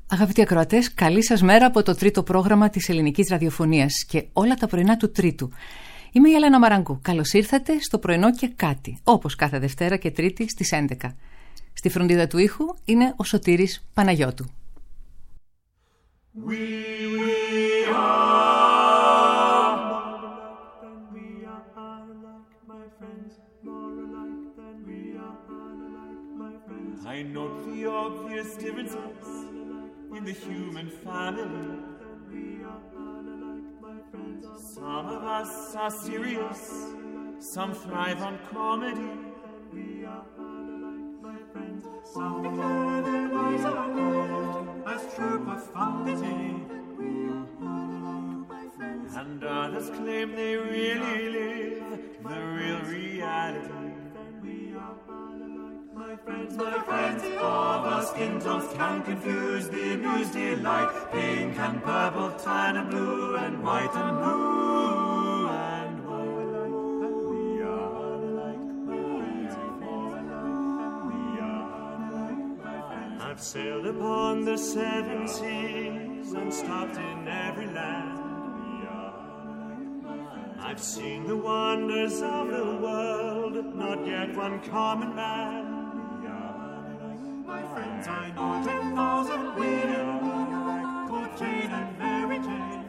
Αγαπητοί ακροατές, καλή σας μέρα από το τρίτο πρόγραμμα της ελληνικής ραδιοφωνίας και όλα τα πρωινά του Τρίτου. Είμαι η Έλενα Μαραγκού. Καλώς ήρθατε στο πρωινό και κάτι, όπως κάθε Δευτέρα και Τρίτη στις 11. Στη φροντίδα του ήχου είναι ο Σωτήρης Παναγιώτου. I note the obvious differences in the human family. Some of us are serious, some thrive on comedy. Some declare their lives are lived as true profundity, and others claim they really live the real reality. My friends, of our skin tones can confuse the amused delight. Pink and purple, tan and blue, and white and blue and white. We are alike, I've sailed upon the seven seas and stopped in every land. I've seen the wonders of the world, not yet one common man. I know 10,000 women, good Jane and Mary Jane.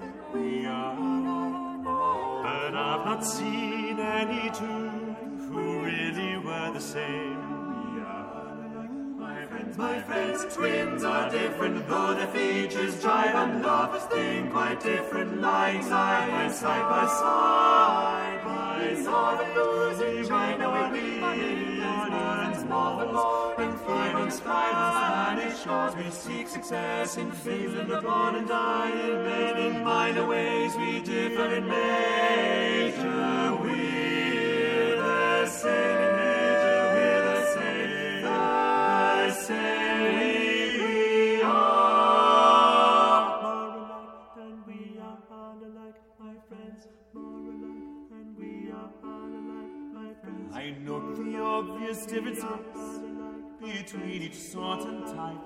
But I've not seen any two who really were the same. My friends, twins are different, though their features jive and lovers think quite different, lying side by side by side. These are the losing China with me, and small and fine on Spanish shores. We seek success in fields and live on and die in men. In minor ways we differ in major. We're the same in major, we're the same, the same we are. More alike than we are all alike, my friends. More alike than we are all alike, my friends. I note the obvious differences between each sort and type.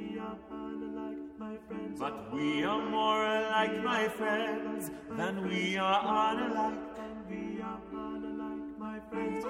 But we are more alike, my friends, than we are unalike. We are unalike, my friends.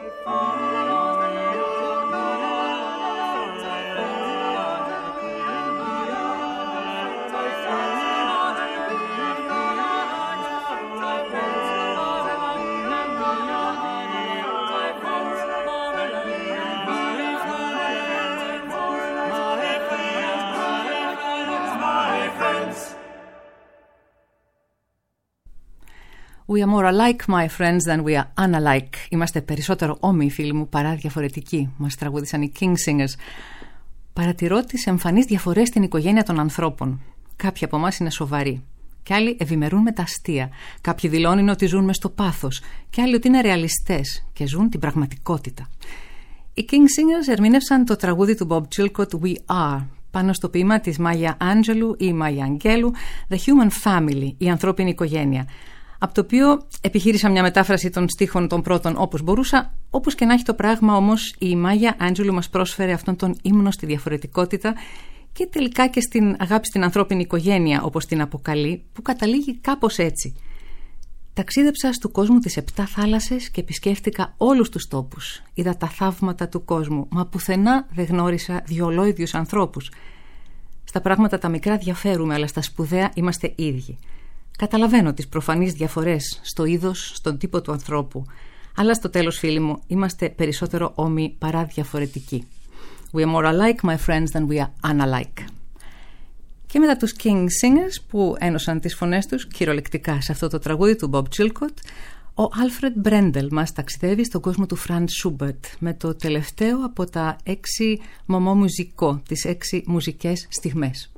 We are more alike, my friends, than we are unalike. Είμαστε περισσότερο όμοιοι, φίλοι μου, παρά διαφορετικοί. Μας τραγούδισαν οι King Singers. Παρατηρώ τις εμφανείς διαφορές στην οικογένεια των ανθρώπων. Κάποιοι από εμάς είναι σοβαροί. Κι άλλοι ευημερούν με τα αστεία. Κάποιοι δηλώνουν ότι ζουν μες στο πάθος. Κι άλλοι ότι είναι ρεαλιστές και ζουν την πραγματικότητα. Οι King Singers ερμήνευσαν το τραγούδι του Bob Chilcott We Are πάνω στο ποίημα της Maya Angelou ή Maya Angelou The Human Family, η ανθρώπινη οικογένεια. Από το οποίο επιχείρησα μια μετάφραση των στίχων των πρώτων όπως μπορούσα. Όπως και να έχει το πράγμα όμως, η Μάγια Άντζελου μας πρόσφερε αυτόν τον ύμνο στη διαφορετικότητα και τελικά και στην αγάπη στην ανθρώπινη οικογένεια, όπως την αποκαλεί, που καταλήγει κάπως έτσι. Ταξίδεψα στου κόσμου τις 7 θάλασσες και επισκέφτηκα όλους τους τόπους. Είδα τα θαύματα του κόσμου, μα πουθενά δεν γνώρισα διολόιδιους ανθρώπους. Στα πράγματα τα μικρά διαφέρουμε, αλλά στα σπουδαία είμαστε ίδιοι. Καταλαβαίνω τις προφανείς διαφορές στο είδος, στον τύπο του ανθρώπου. Αλλά στο τέλος, φίλοι μου, είμαστε περισσότερο όμοιοι παρά διαφορετικοί. We are more alike, my friends, than we are unalike. Και μετά τους King Singers που ένωσαν τις φωνές τους κυριολεκτικά σε αυτό το τραγούδι του Bob Chilcott, ο Alfred Brendel μας ταξιδεύει στον κόσμο του Franz Schubert με το τελευταίο από τα 6 moments musicaux, τις 6 μουσικές στιγμές.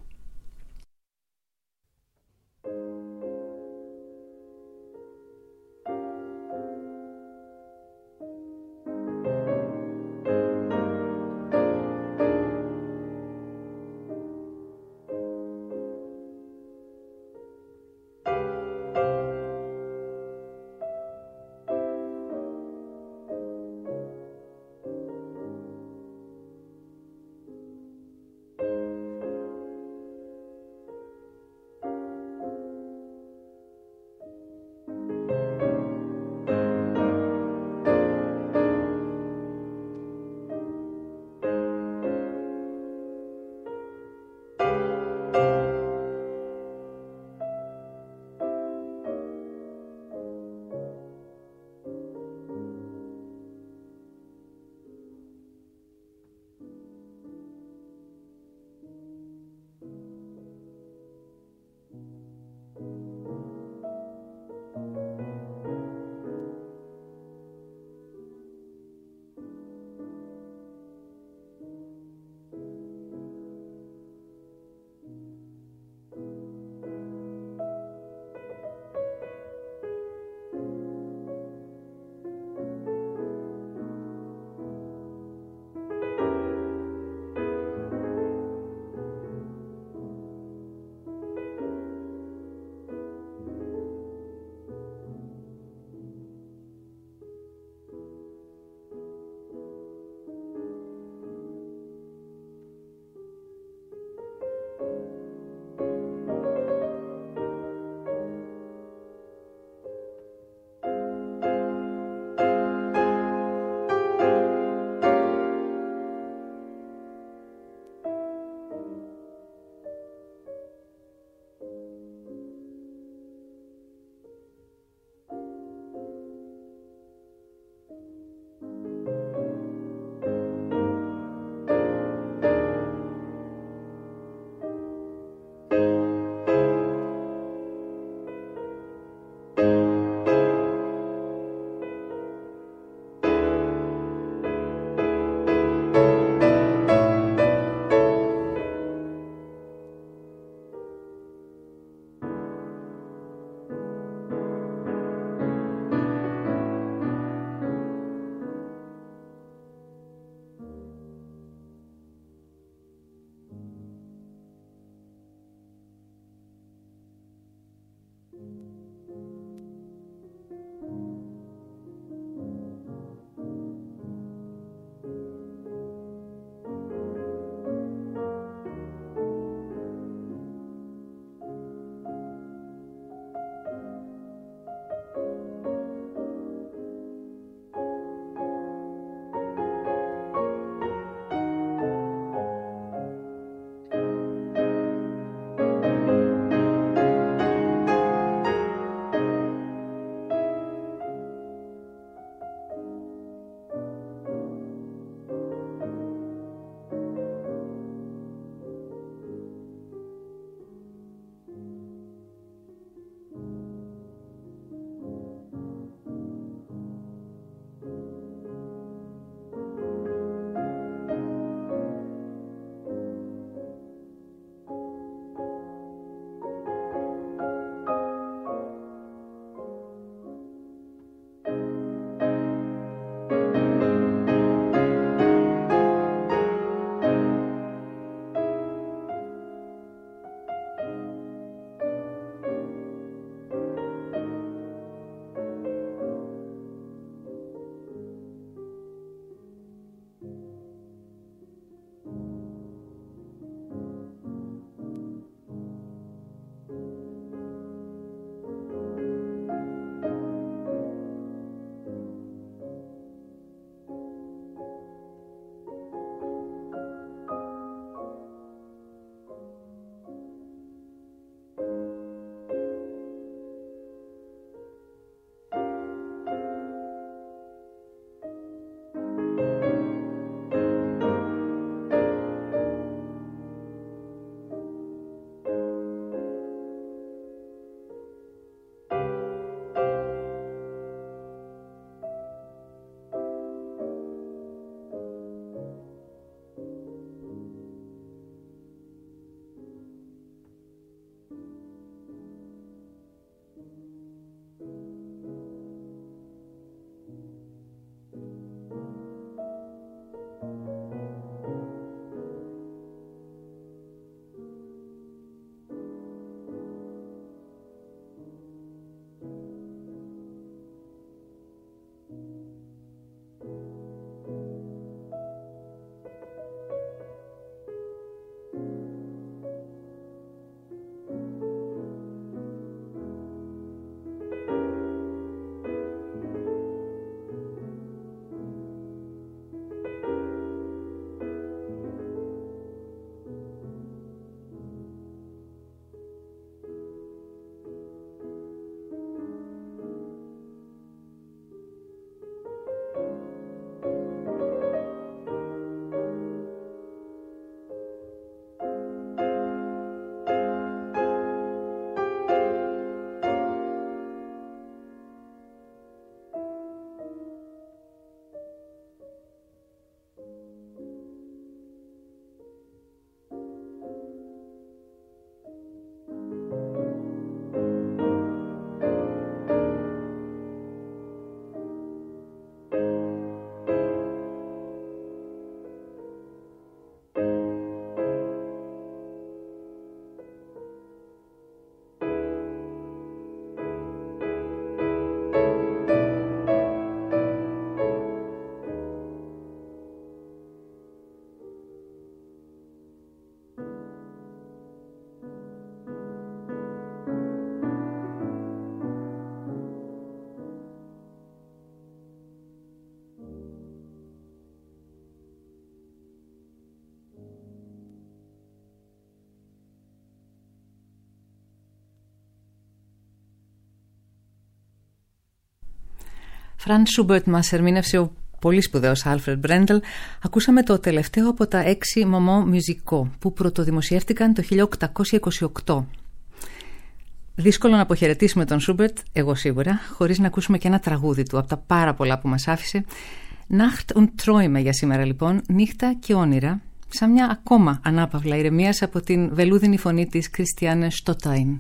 Φραντ Σούμπερτ μας ερμήνευσε ο πολύ σπουδαίος Άλφρεντ Μπρέντελ. Ακούσαμε το τελευταίο από τα 6 Moments Musicaux που πρωτοδημοσιεύτηκαν το 1828. Δύσκολο να αποχαιρετήσουμε τον Σούμπερτ, εγώ σίγουρα, χωρίς να ακούσουμε και ένα τραγούδι του από τα πάρα πολλά που μας άφησε. Nacht und Träume για σήμερα λοιπόν, νύχτα και όνειρα, σαν μια ακόμα ανάπαυλα ηρεμίας από την βελούδινη φωνή της Christiane Stotain.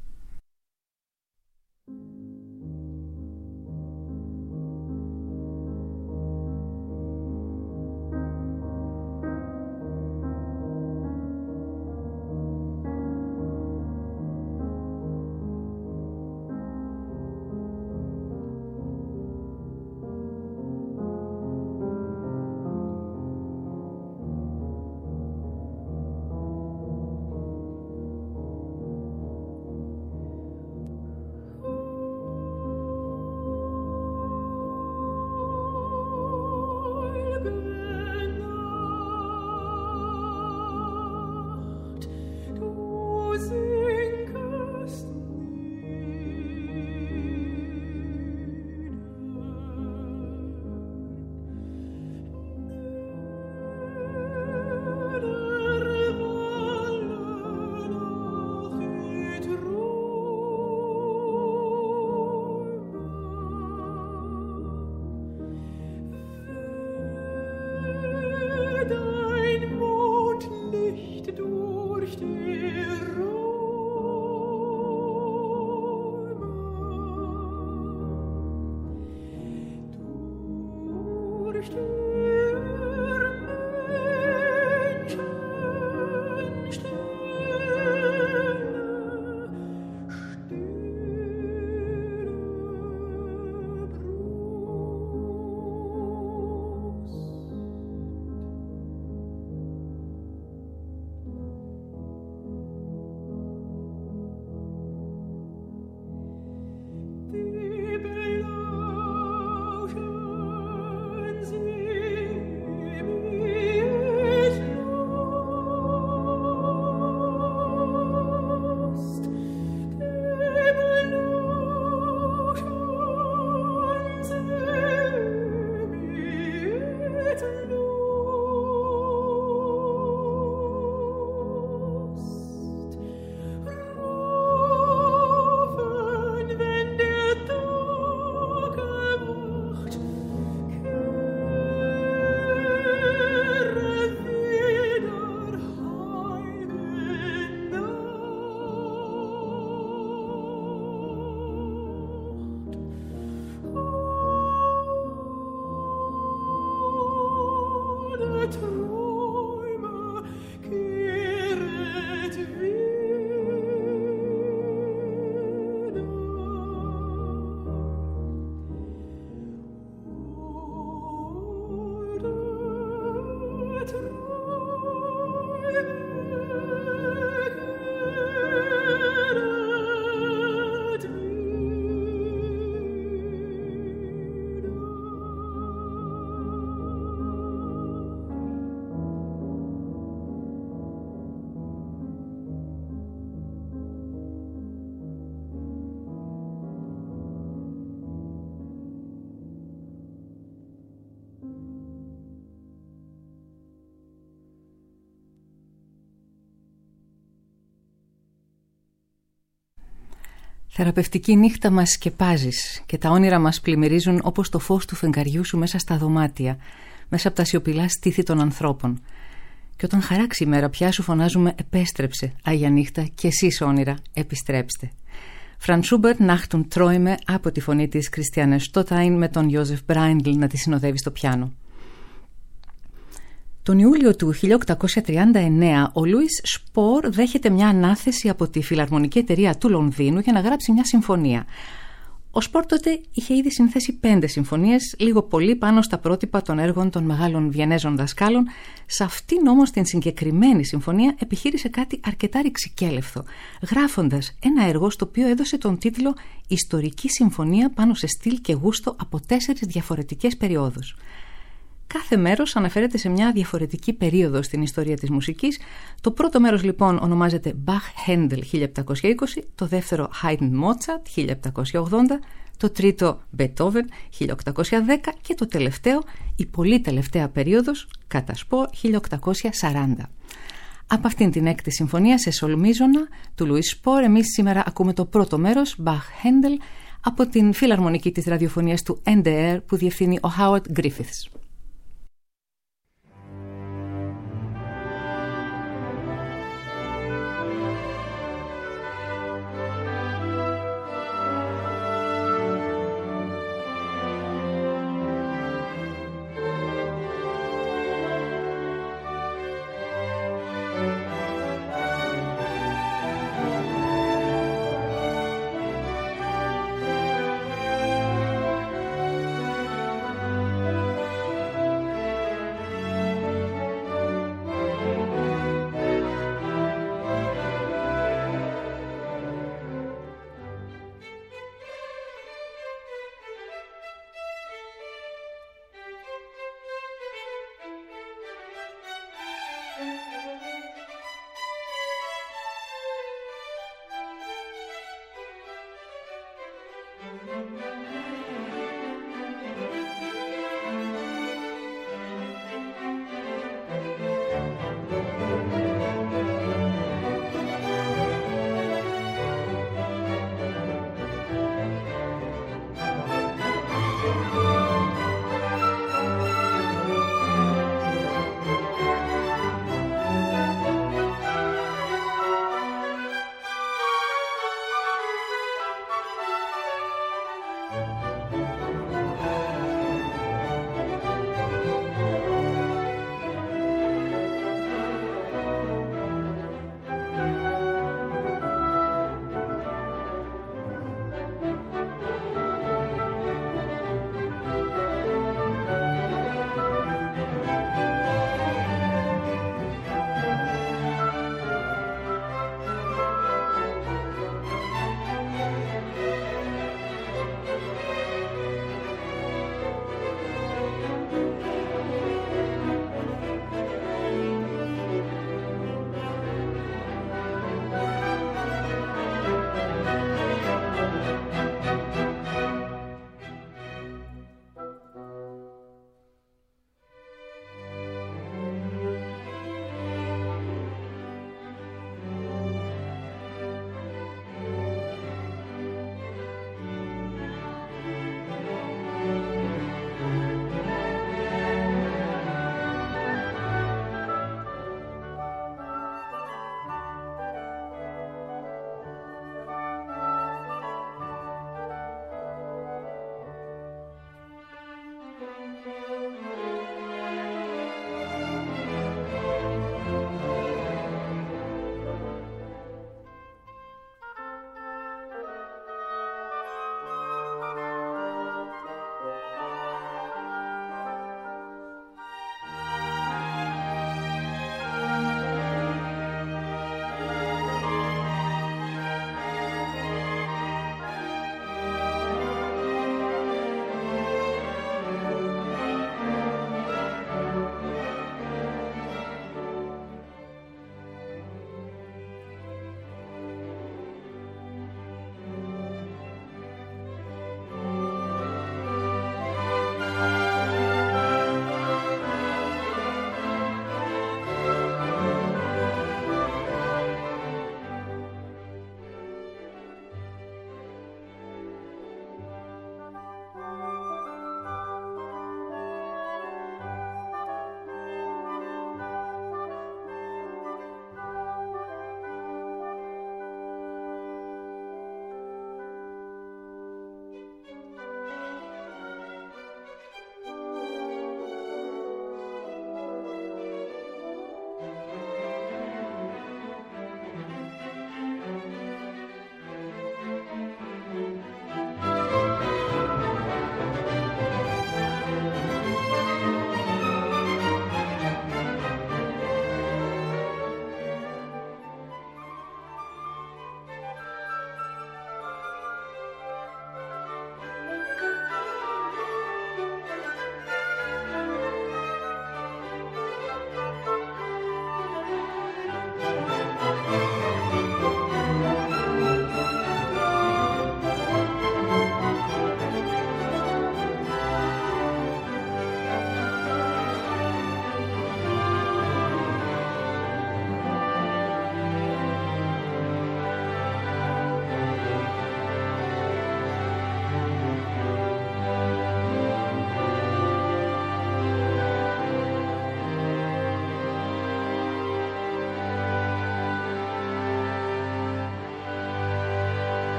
Θεραπευτική νύχτα μας σκεπάζεις και τα όνειρα μας πλημμυρίζουν όπως το φως του φεγγαριού σου μέσα στα δωμάτια, μέσα από τα σιωπηλά στήθη των ανθρώπων. Και όταν χαράξει η μέρα πια σου φωνάζουμε «Επέστρεψε, Άγια νύχτα, και εσείς όνειρα, επιστρέψτε». Φραντ Σούμπερτ, Nacht und Träume, από τη φωνή της Christiane Stotain με τον Joseph Brindle να τη συνοδεύει στο πιάνο. Τον Ιούλιο του 1839 ο Λούις Σπορ δέχεται μια ανάθεση από τη Φιλαρμονική Εταιρεία του Λονδίνου για να γράψει μια συμφωνία. Ο Σπορ τότε είχε ήδη συνθέσει 5 συμφωνίες, λίγο πολύ πάνω στα πρότυπα των έργων των μεγάλων Βιενέζων δασκάλων. Σε αυτήν όμως την συγκεκριμένη συμφωνία επιχείρησε κάτι αρκετά ρηξικέλευθο, γράφοντας ένα έργο στο οποίο έδωσε τον τίτλο «Ιστορική συμφωνία πάνω σε στυλ και γούστο από 4 διαφορετικές περιόδους». Κάθε μέρος αναφέρεται σε μια διαφορετική περίοδο στην ιστορία της μουσικής. Το πρώτο μέρος λοιπόν ονομάζεται Bach Händel 1720, το δεύτερο Haydn Mozart 1780, το τρίτο Μπετόβεν 1810 και το τελευταίο, η πολύ τελευταία περίοδος, κατά σπο 1840. Από αυτήν την έκτη συμφωνία σε σολμίζωνα του Λουίς Σπορ, εμείς σήμερα ακούμε το πρώτο μέρος, Μπαχ Χέντελ, από την φιλαρμονική της ραδιοφωνίας του NDR που διευθύνει ο Howard Griffiths.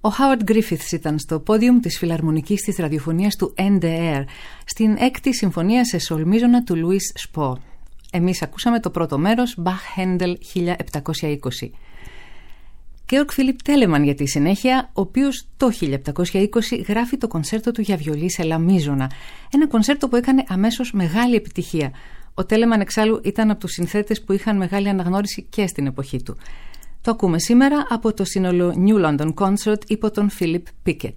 Ο Howard Griffiths ήταν στο πόδιουμ της φιλαρμονικής της ραδιοφωνίας του NDR στην 6η συμφωνία σε σολμίζωνα του Louis Spohr. Εμείς ακούσαμε το πρώτο μέρος, Bach Händel 1720. Georg Philipp Telemann για τη συνέχεια, ο οποίος το 1720 γράφει το κονσέρτο του για βιολί σε λα μίζωνα, ένα κονσέρτο που έκανε αμέσως μεγάλη επιτυχία. Ο Telemann εξάλλου ήταν από τους συνθέτες που είχαν μεγάλη αναγνώριση και στην εποχή του. Το ακούμε σήμερα από το σύνολο New London Concert υπό τον Philip Pickett.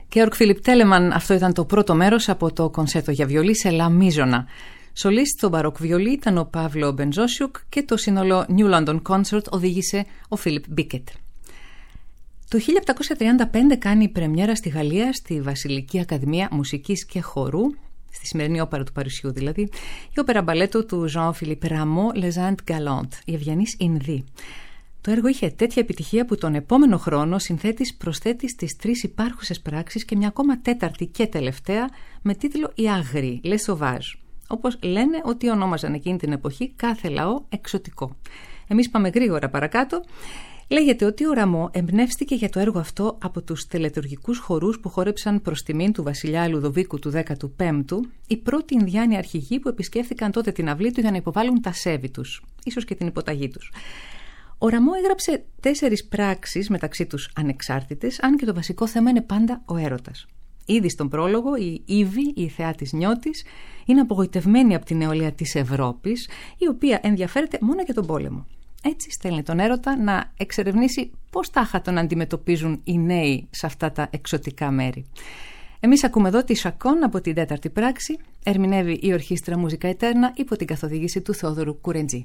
Georg Philipp Telemann, αυτό ήταν το πρώτο μέρος από το κονσέρτο για βιολί σε λα μίζωνα. Σολίστ στο μπαρόκ βιολί ήταν ο Παύλο Μπεντζόσιουκ και το σύνολο New London Concert οδήγησε ο Φίλιπ Μπίκετ. Το 1735 κάνει πρεμιέρα στη Γαλλία στη Βασιλική Ακαδημία Μουσικής και Χορού, στη σημερινή όπερα του Παρισιού δηλαδή, η όπερα μπαλέτο του Jean-Philippe Rameau, Les Indes Galantes, η Ευγενής Ινδή. Το έργο είχε τέτοια επιτυχία που τον επόμενο χρόνο ο συνθέτης προσθέτει στις 3 υπάρχουσες πράξεις και μια ακόμα τέταρτη και τελευταία με τίτλο «Η Άγριοι», Les Sauvages. Όπως λένε ότι ονόμαζαν εκείνη την εποχή κάθε λαό εξωτικό. Εμείς πάμε γρήγορα παρακάτω. Λέγεται ότι ο Ραμό εμπνεύστηκε για το έργο αυτό από τους τελετουργικούς χορούς που χόρεψαν προς τιμήν του βασιλιά Λουδοβίκου του 15ου, οι πρώτοι Ινδιάνοι αρχηγοί που επισκέφθηκαν τότε την αυλή του για να υποβάλουν τα σέβη τους, ίσως και την υποταγή τους. Ο Ραμό έγραψε 4 πράξεις, μεταξύ τους ανεξάρτητες, αν και το βασικό θέμα είναι πάντα ο έρωτας. Ήδη στον πρόλογο, η Ήβη, η θεά της νιώτης, είναι απογοητευμένη από την νεολαία της Ευρώπης, η οποία ενδιαφέρεται μόνο για τον πόλεμο. Έτσι στέλνει τον έρωτα να εξερευνήσει πώς τάχα τον αντιμετωπίζουν οι νέοι σε αυτά τα εξωτικά μέρη. Εμείς ακούμε εδώ τη Σακόν από την 4η πράξη, ερμηνεύει η Ορχήστρα Μουζικά Ετέρνα υπό την καθοδήγηση του Θεόδωρου Κουρεντζή.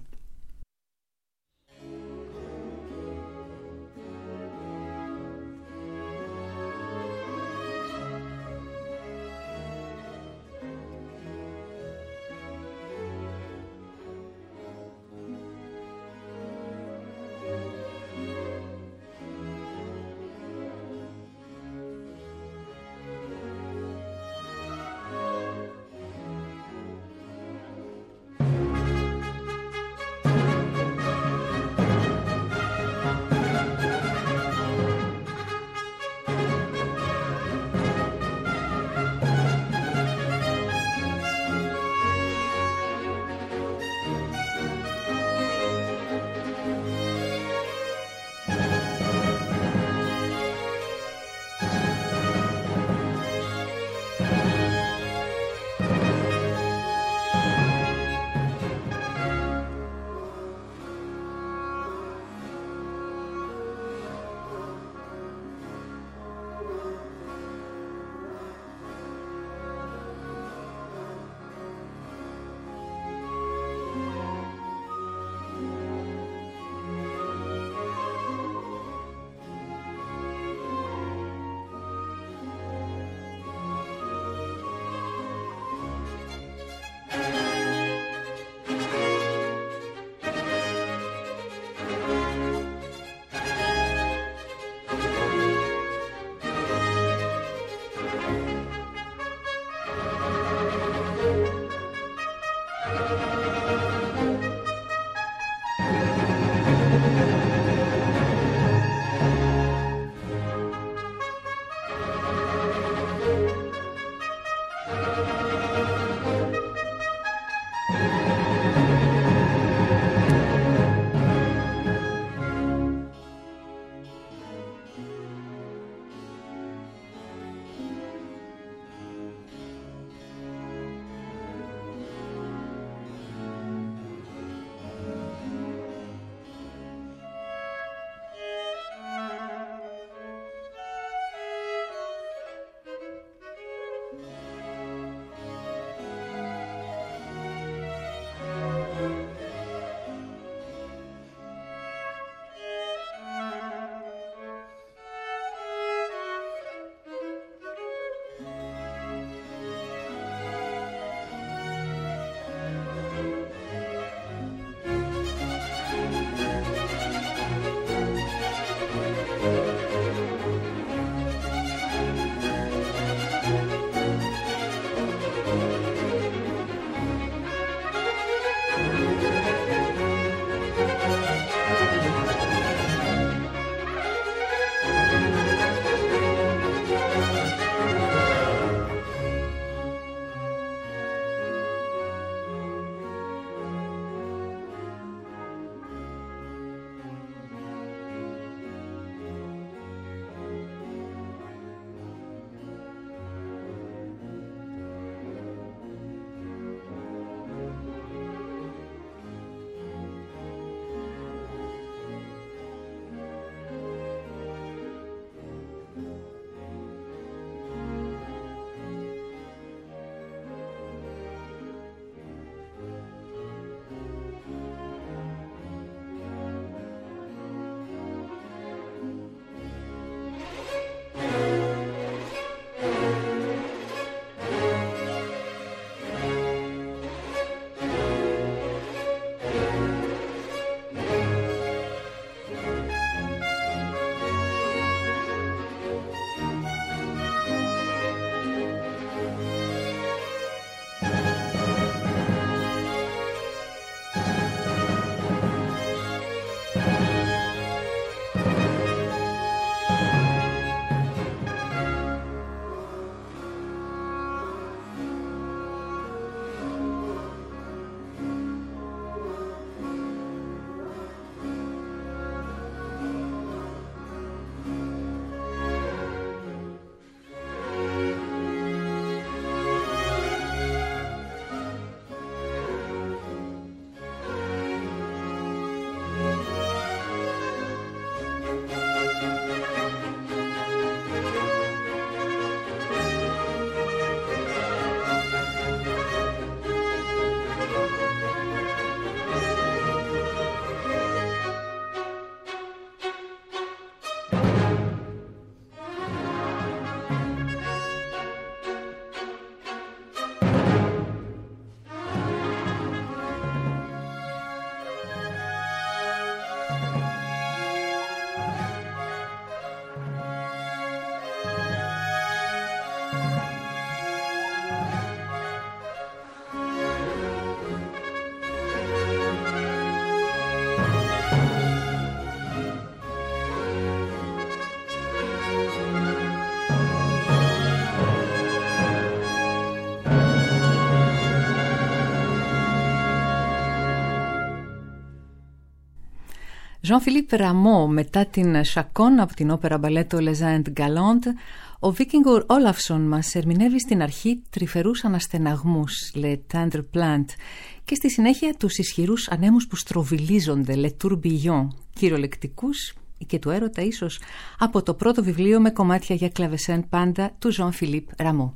Jean-Philippe Rameau, μετά την Chacon από την όπερα μπαλέτο Les Indes Galantes, ο Víkingur Ólafsson μας ερμηνεύει στην αρχή τρυφερούς αναστεναγμούς, Les Tendres Plantes, και στη συνέχεια τους ισχυρούς ανέμους που στροβιλίζονται, Les Tourbillons, κυριολεκτικούς και του έρωτα ίσως, από το πρώτο βιβλίο με κομμάτια για κλαβεσέν πάντα του Jean-Philippe Rameau.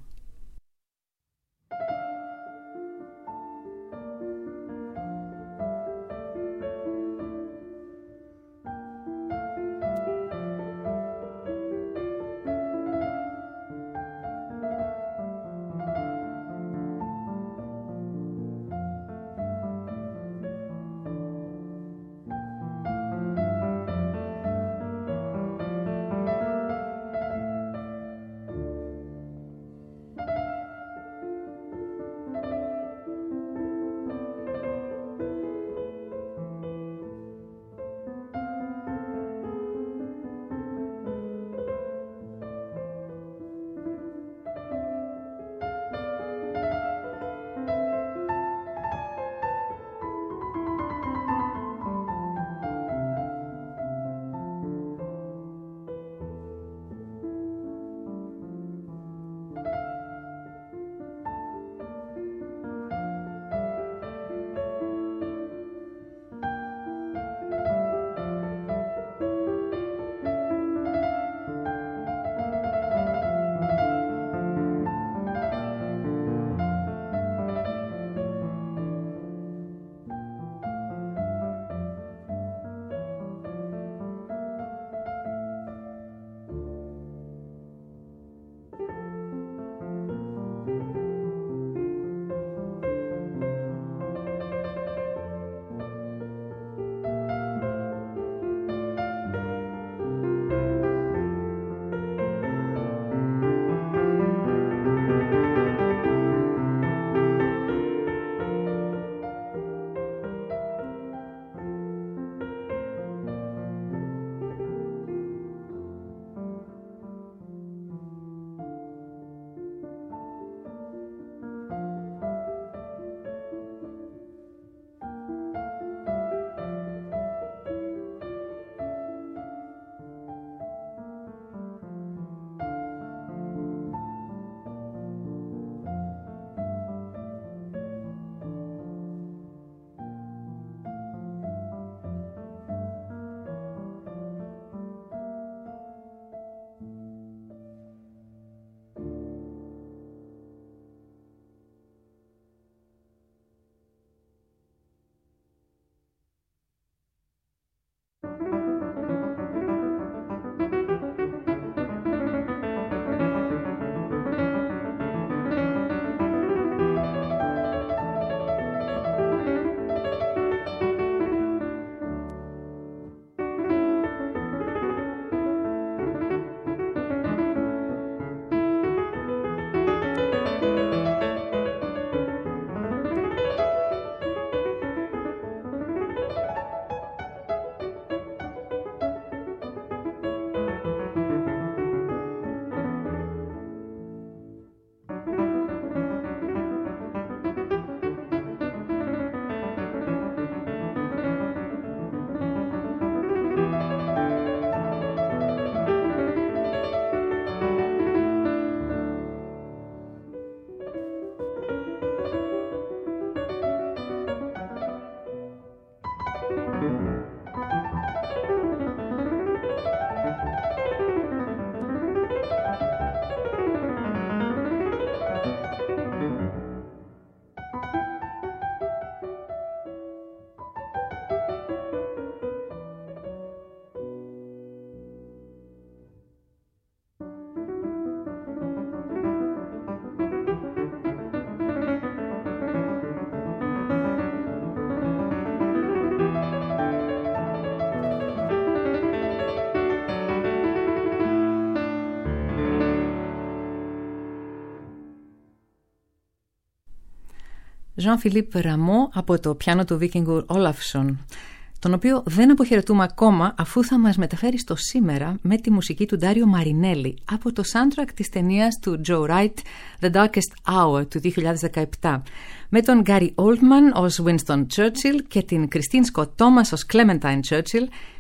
Jean-Philippe Rameau από το πιάνο του Víkingur Ólafsson, τον οποίο δεν αποχαιρετούμε ακόμα, αφού θα μας μεταφέρει στο σήμερα με τη μουσική του Ντάριο Μαρινέλη από το soundtrack της ταινίας του Joe Wright The Darkest Hour του 2017, με τον Gary Oldman ως Winston Churchill και την Christine Scott Thomas ως Clementine Churchill,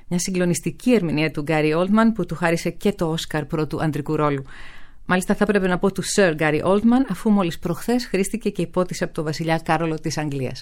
Μια συγκλονιστική ερμηνεία του Γκάρι Όλτμαν που του χάρισε και το Όσκαρ πρώτου αντρικού ρόλου. Μάλιστα θα έπρεπε να πω του Sir Γκάρι Όλτμαν, αφού μόλις προχθές χρήστηκε και υπότισε από τον βασιλιά Κάρολο της Αγγλίας.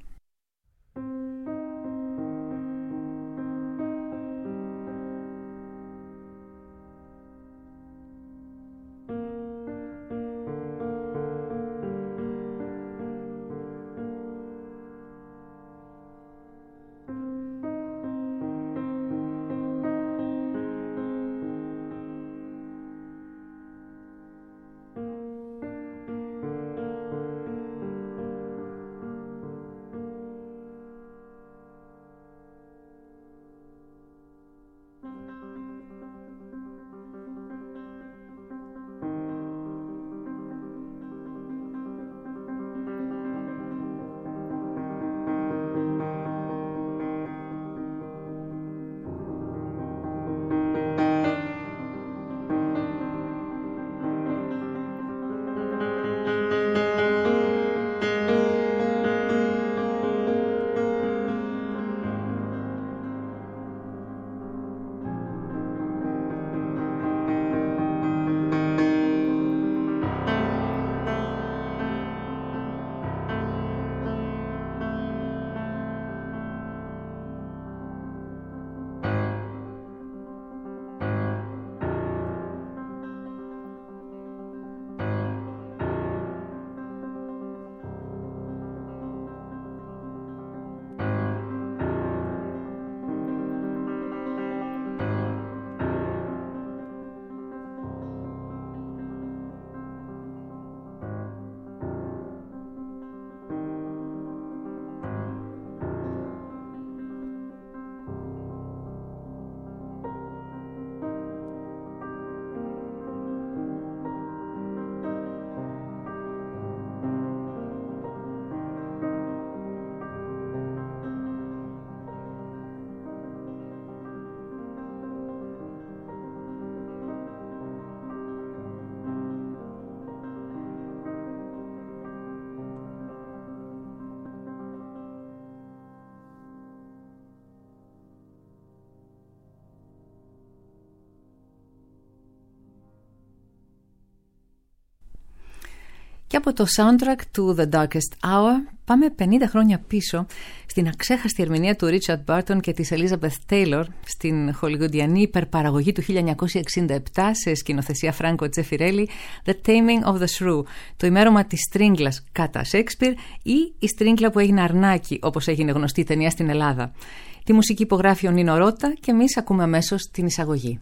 Και από το soundtrack του The Darkest Hour πάμε 50 χρόνια πίσω στην αξέχαστη ερμηνεία του Richard Burton και της Elizabeth Taylor στην χολιγουντιανή υπερπαραγωγή του 1967 σε σκηνοθεσία Franco Zeffirelli, The Taming of the Shrew, το ημέρωμα της Στρίγγλας κατά Shakespeare ή η Στρίγγλα που έγινε αρνάκι, όπως έγινε γνωστή ταινία στην Ελλάδα. Τη μουσική υπογράφει ο Νίνο Ρώτα και εμείς ακούμε αμέσως την εισαγωγή.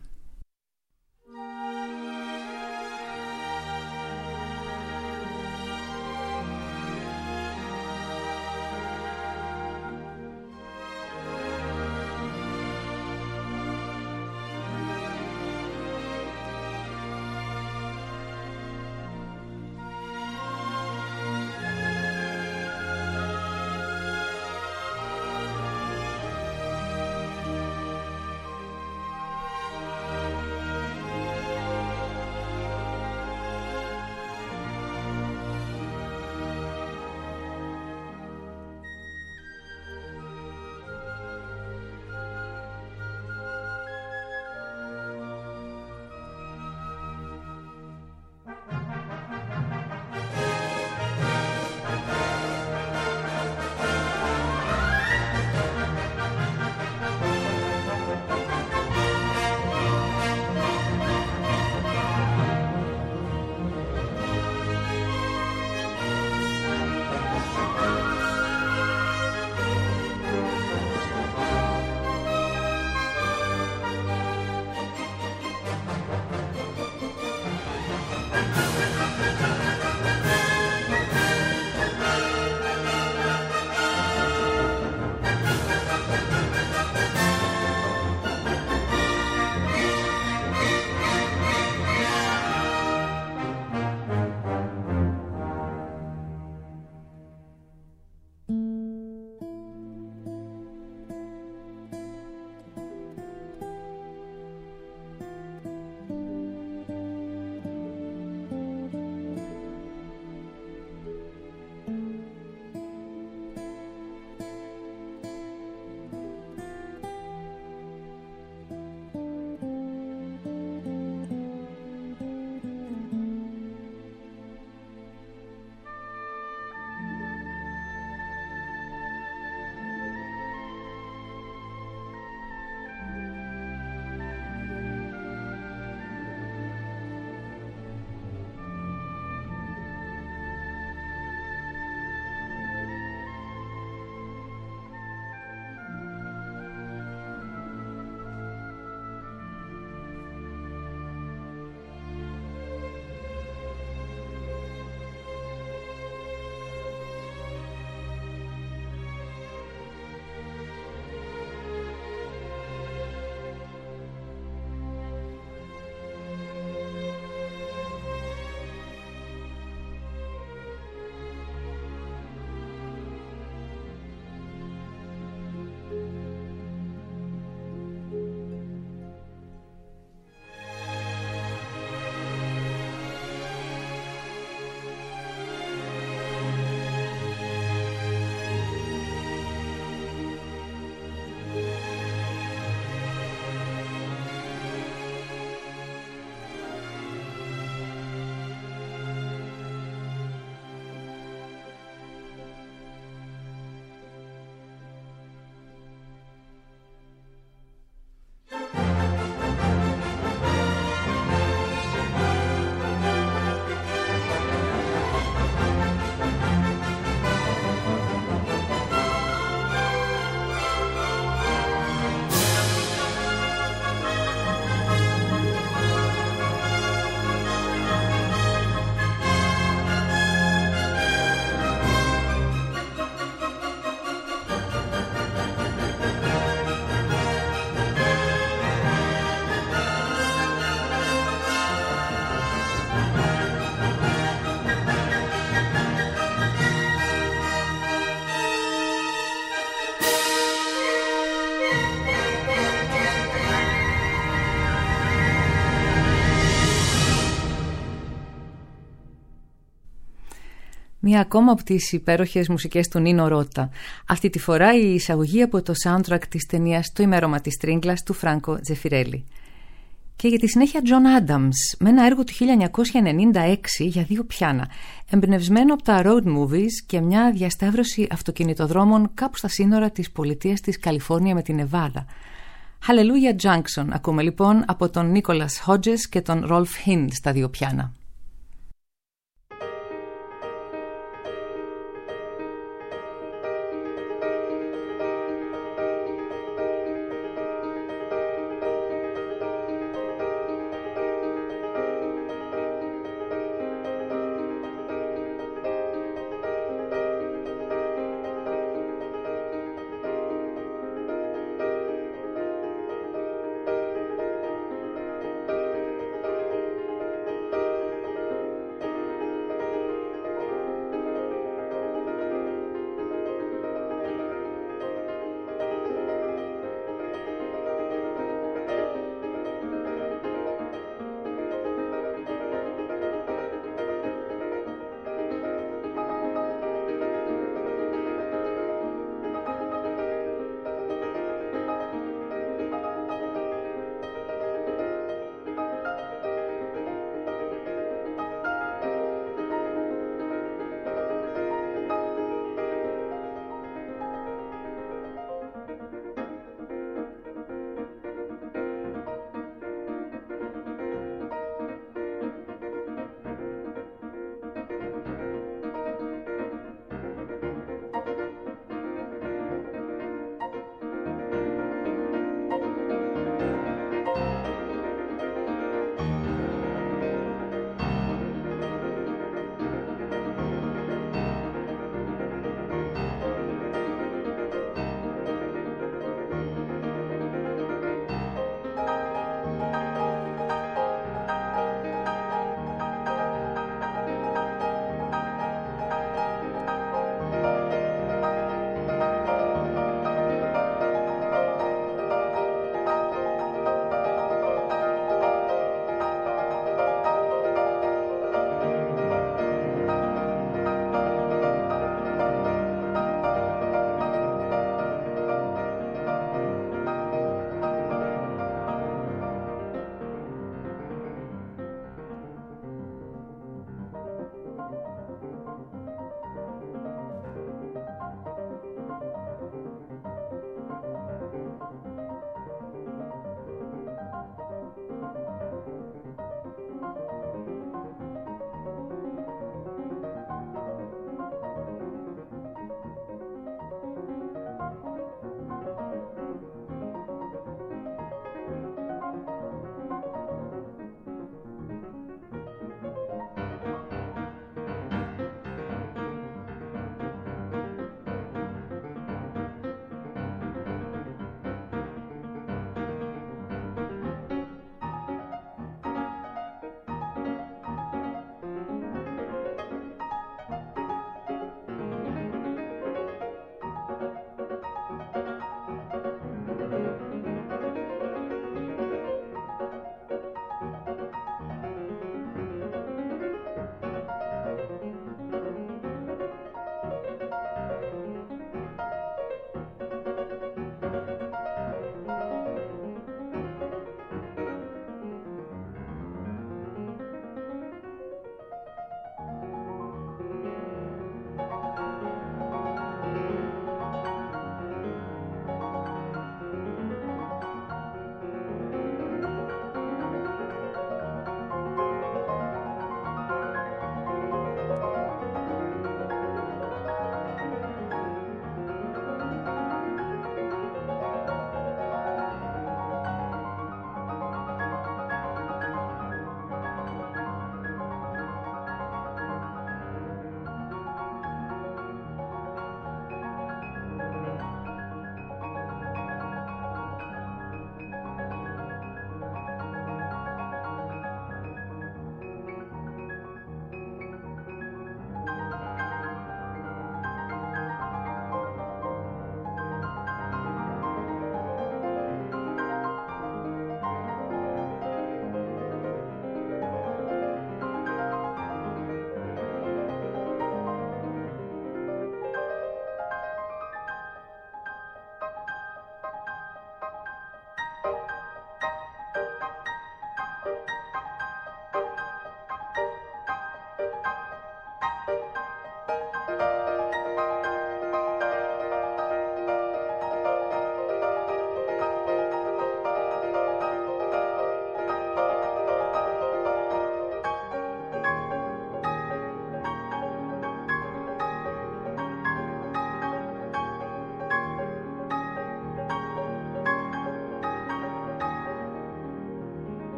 Μία ακόμα από τις υπέροχες μουσικές του Νίνο Ρώτα. Αυτή τη φορά η εισαγωγή από το soundtrack της ταινίας «Το ημέρωμα της Τρίγκλας» του Φράνκο Τζεφιρέλη. Και για τη συνέχεια John Adams με ένα έργο του 1996 για 2 πιάνα, εμπνευσμένο από τα road movies και μια διασταύρωση αυτοκινητοδρόμων κάπου στα σύνορα της πολιτείας της Καλιφόρνια με την Νεβάδα. Hallelujah Junction ακούμε λοιπόν από τον Nicholas Hodges και τον Rolf Hind στα 2 πιάνα.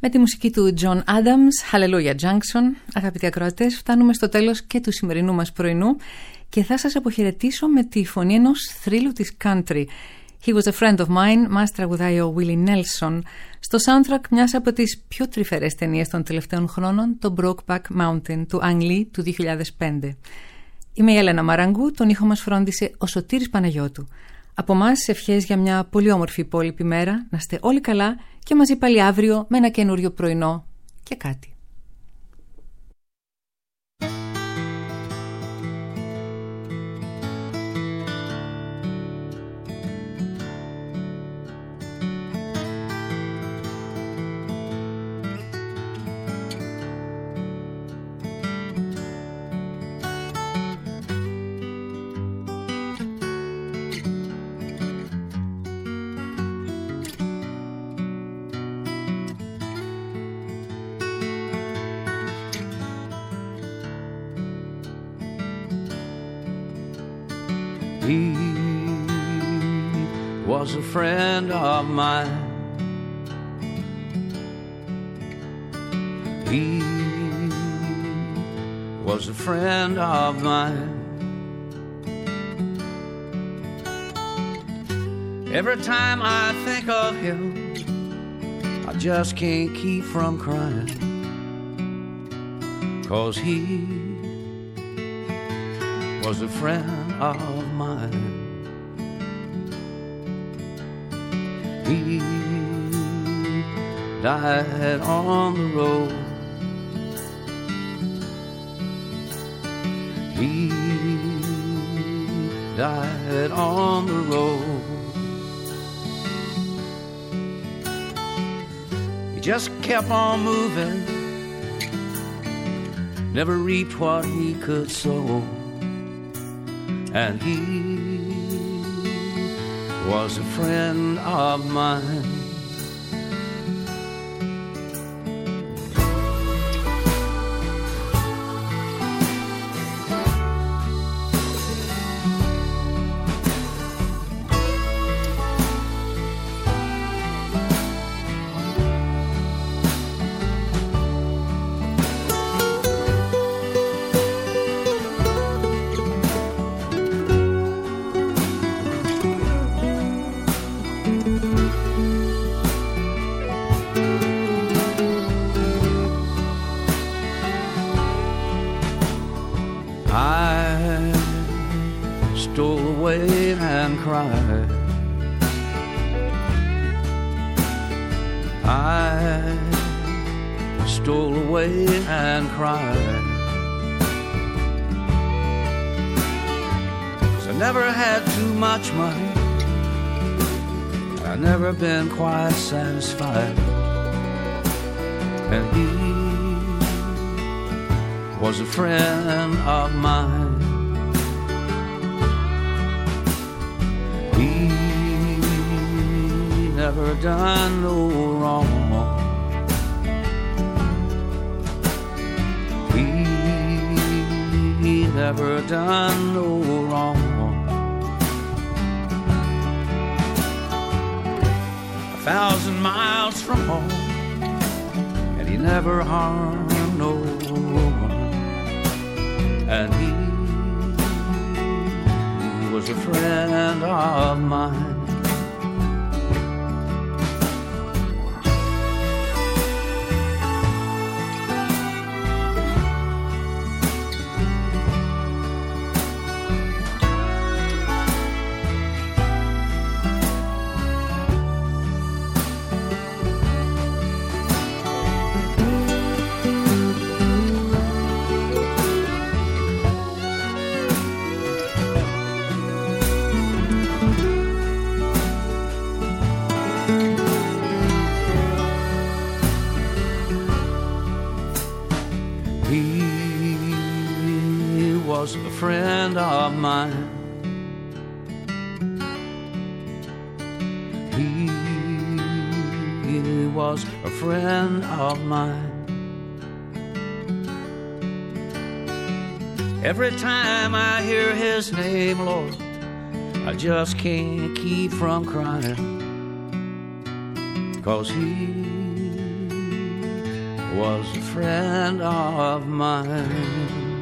Με τη μουσική του John Adams, Hallelujah Junction, αγαπητοί ακροατές, φτάνουμε στο τέλος και του σημερινού μας πρωινού και θα σας αποχαιρετήσω με τη φωνή ενός θρύλου της country. He was a friend of mine, μας τραγουδάει ο Willie Nelson στο soundtrack μιας από τις πιο τρυφερές ταινίες των τελευταίων χρόνων, το Brokeback Mountain του Ang Lee του 2005. Είμαι η Έλενα Μαραγκού, τον ήχο μας φρόντισε ο Σωτήρης Παναγιώτου. Από εμάς ευχές για μια πολύ όμορφη υπόλοιπη μέρα, να είστε όλοι καλά και μαζί πάλι αύριο με ένα καινούριο πρωινό και κάτι. He was a friend of mine. He was a friend of mine. Every time I think of him, I just can't keep from crying, 'cause he was a friend of mine. He died on the road. He died on the road. He just kept on moving, never reaped what he could sow. And he was a friend of mine. Stole away and cried. I stole away and cried. 'Cause I never had too much money, I've never been quite satisfied. And he was a friend of mine. Never done no wrong. He never done no wrong. 1,000 miles from home, and he never harmed no one. And he was a friend of mine. A friend of mine. He was a friend of mine. Every time I hear his name, Lord, I just can't keep from crying, 'cause he was a friend of mine.